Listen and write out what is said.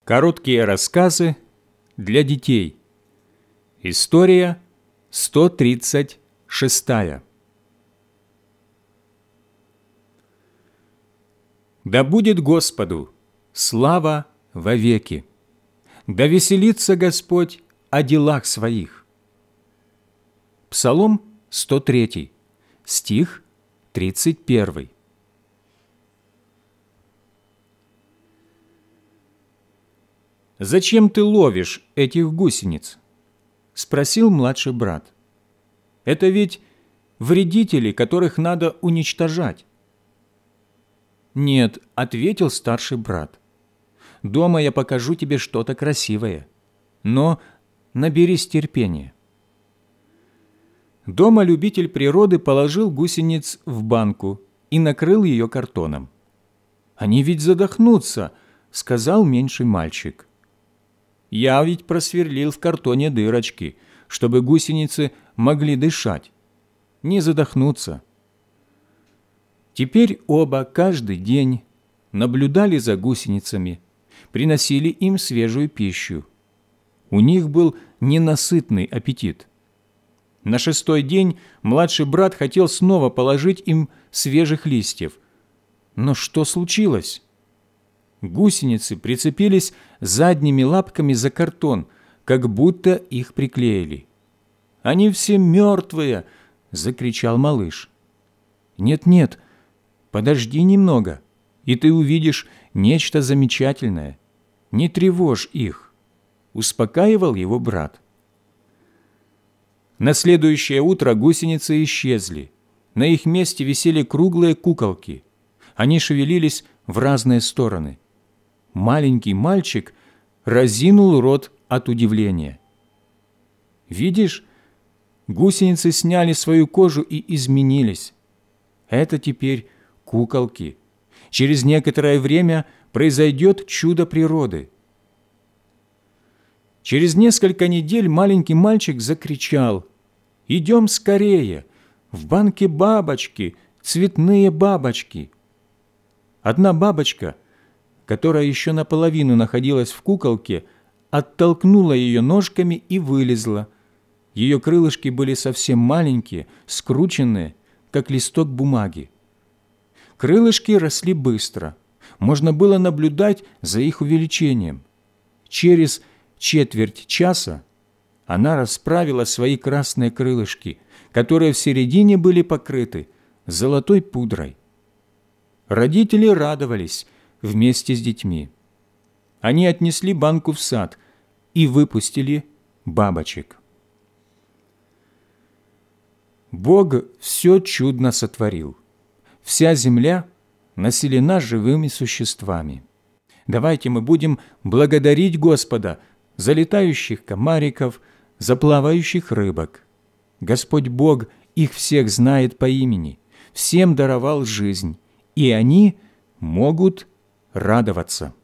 Короткие рассказы для детей. История 136. Да будет Господу слава вовеки, да веселится Господь о делах своих. Псалом 103, стих 31. «Зачем ты ловишь этих гусениц?» – спросил младший брат. «Это ведь вредители, которых надо уничтожать». «Нет», – ответил старший брат. «Дома я покажу тебе что-то красивое, но наберись терпения». Дома любитель природы положил гусениц в банку и накрыл ее картоном. «Они ведь задохнутся», – сказал меньший мальчик. «Я ведь просверлил в картоне дырочки, чтобы гусеницы могли дышать. Не задохнуться». Теперь оба каждый день наблюдали за гусеницами, приносили им свежую пищу. У них был ненасытный аппетит. На 6-й день младший брат хотел снова положить им свежих листьев. Но что случилось? Гусеницы прицепились задними лапками за картон, как будто их приклеили. «Они все мертвые!» – закричал малыш. «Нет-нет, подожди немного, и ты увидишь нечто замечательное. Не тревожь их», – успокаивал его брат. На следующее утро гусеницы исчезли. На их месте висели круглые куколки. Они шевелились в разные стороны. Маленький мальчик разинул рот от удивления. «Видишь, гусеницы сняли свою кожу и изменились. Это теперь куколки. Через некоторое время произойдет чудо природы». Через несколько недель маленький мальчик закричал: «Идем скорее! В банке бабочки, цветные бабочки!» Одна бабочка, которая еще наполовину находилась в куколке, оттолкнула ее ножками и вылезла. Ее крылышки были совсем маленькие, скрученные, как листок бумаги. Крылышки росли быстро. Можно было наблюдать за их увеличением. Через четверть часа она расправила свои красные крылышки, которые в середине были покрыты золотой пудрой. Родители радовались вместе с детьми. Они отнесли банку в сад и выпустили бабочек. Бог все чудно сотворил. Вся земля населена живыми существами. Давайте мы будем благодарить Господа за летающих комариков, за плавающих рыбок. Господь Бог их всех знает по имени, всем даровал жизнь, и они могут радоваться.